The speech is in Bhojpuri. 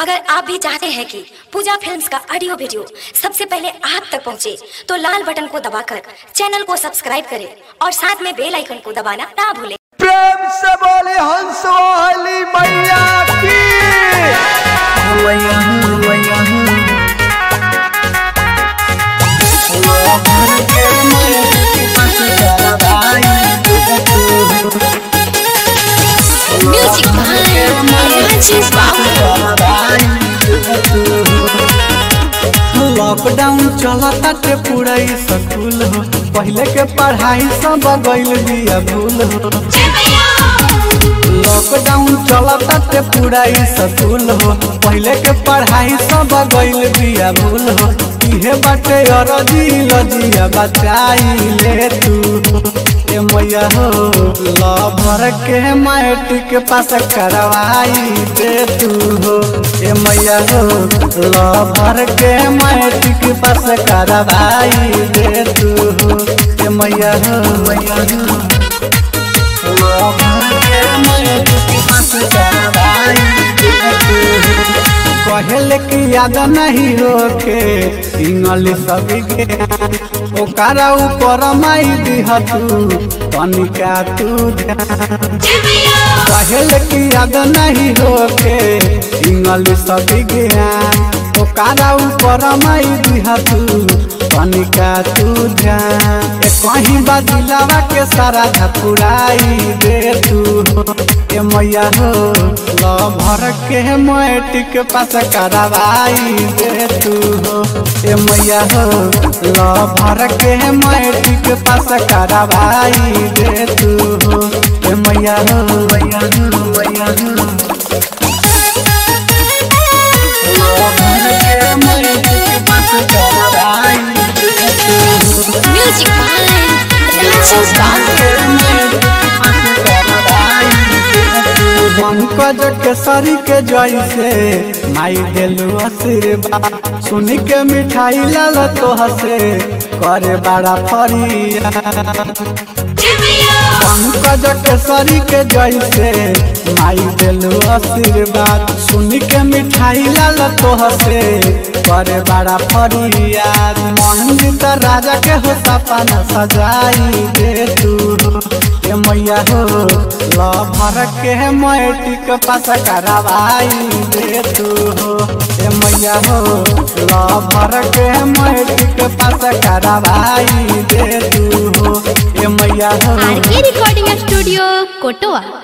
अगर आप भी चाहते हैं कि पूजा फिल्म्स का ऑडियो वीडियो सबसे पहले आप तक पहुंचे, तो लाल बटन को दबाकर चैनल को सब्सक्राइब करें और साथ में बेल आइकन को दबाना ना भूलें। प्रेम से बोले हंस वाली मैया की। लॉकडाउन चलता के पूरा स्कूल हो, पहले के पढ़ाई सब गइल बिया भूल हो। लॉकडाउन चलता के पूरा स्कूल हो, पहले के पढ़ाई सब गइल बिया भूल हो। इहे बाटे अरजी लजिया बचाई ले तू ए मैया हो, लभर के मैट्रिक पास करवाई दे तू हो। ए मैया हो, लभर के मैट्रिक पास करवाई दे तू हो। ए मैया हो, लभर के मैट्रिक पास करवाई दे तू हो। कहले कि याद नहीं होके इंग्लिश विज्ञान, ओकरा ऊपर माई दिह तू तनिका तू ध्यान। कहले कि याद नहीं होके इंग्लिश विज्ञान, ओकरा ऊपर माई दिह तू तनिका तू ध्यान। कहीं बदिलावा के सारा धपुराई दे तू हो। ए मैया हो, लभर के मैट्रिक पास करवाई दे तू हो। ए मैया हो, लभर के मैट्रिक पास करवाई दे तू हो। ए मैया हो, लभर के मैट्रिक पास करवाई दे तू हो। पंकज केसरी के जैसे माई देलू आशीर्वाद, सुन के मिठाई लाल तो हसे करे बड़ा फरिया। पंकज केसरी के जैसे माई देलू आशीर्वाद, सुन के मिठाई लाल तो हसे करे बड़ा फरिया। मंदिर राजा के हो सपना सजाई दे तू हो। ए मैया हो, लभर के मैट्रिक पास करवाई दे तू हो। ए मैया हो, लभर के मैट्रिक पास करवाई दे तू हो। ए मैया हो। आरके रिकॉर्डिंग स्टूडियो कोटवा।